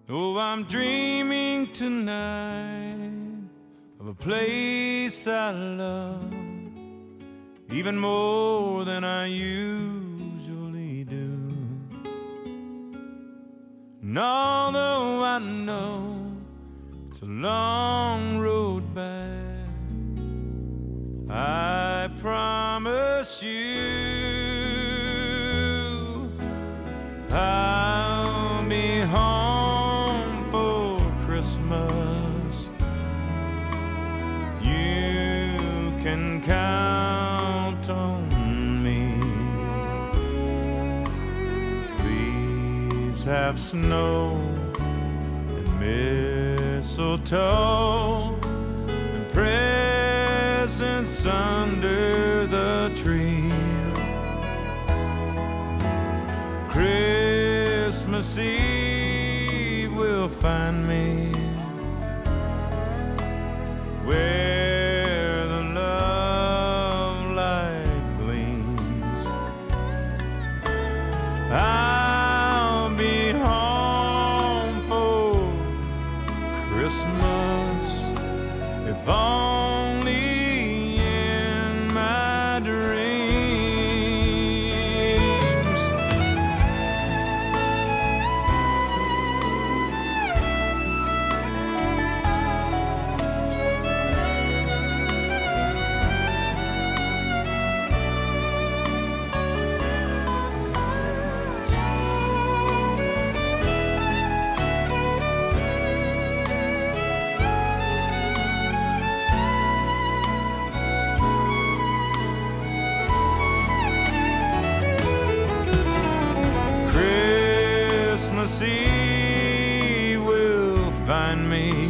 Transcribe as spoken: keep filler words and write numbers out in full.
Oh, I'm dreaming tonight of a place I love, even more than I usually do. And although I know it's a long road back, I promise you I'll be home for Christmas. You can count on me. Please have snow and mistletoe and presents under the tree. Christmas Eve will find me where the love light gleams. I'll be home for Christmas, if only in my dreams. Christmas Eve will find me